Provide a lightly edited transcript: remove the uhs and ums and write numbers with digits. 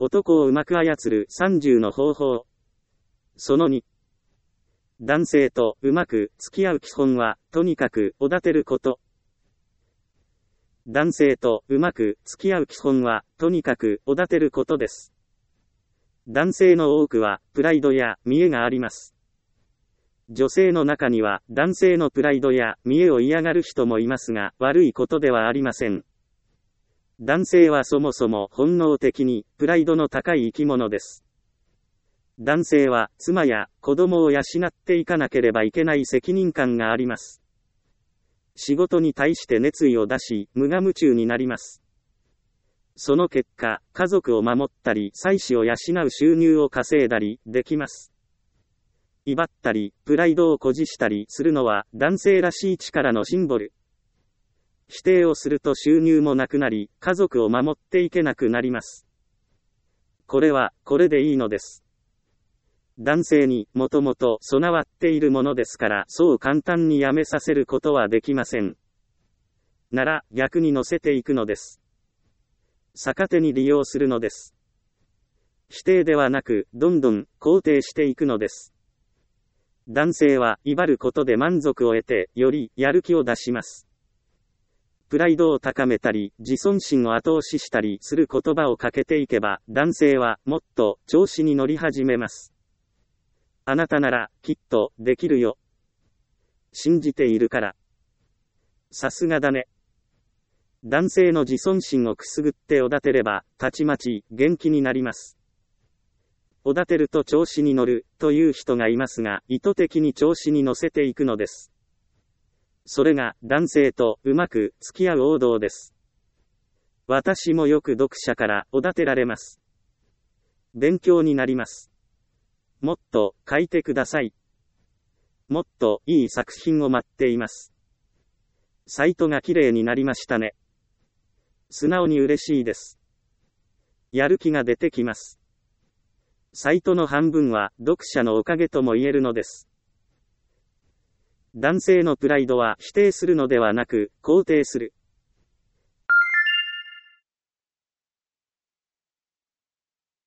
男をうまく操る30の方法。その2。男性とうまく付き合う基本は、とにかくおだてること。男性とうまく付き合う基本は、とにかくおだてることです。男性の多くは、プライドや見栄があります。女性の中には、男性のプライドや見栄を嫌がる人もいますが、悪いことではありません。男性はそもそも本能的に、プライドの高い生き物です。男性は、妻や子供を養っていかなければいけない責任感があります。仕事に対して熱意を出し、無我夢中になります。その結果、家族を守ったり、妻子を養う収入を稼いだり、できます。威張ったり、プライドを誇示したりするのは、男性らしい力のシンボル。否定をすると収入もなくなり、家族を守っていけなくなります。これは、これでいいのです。男性にもともと備わっているものですから、そう簡単にやめさせることはできません。なら、逆に乗せていくのです。逆手に利用するのです。否定ではなく、どんどん肯定していくのです。男性は、威張ることで満足を得て、よりやる気を出します。プライドを高めたり、自尊心を後押ししたりする言葉をかけていけば、男性はもっと調子に乗り始めます。あなたなら、きっと、できるよ。信じているから。さすがだね。男性の自尊心をくすぐっておだてれば、たちまち、元気になります。おだてると調子に乗る、という人がいますが、意図的に調子に乗せていくのです。それが、男性とうまく付き合う王道です。私もよく読者からおだてられます。勉強になります。もっと書いてください。もっといい作品を待っています。サイトが綺麗になりましたね。素直に嬉しいです。やる気が出てきます。サイトの半分は読者のおかげとも言えるのです。男性のプライドは否定するのではなく肯定する。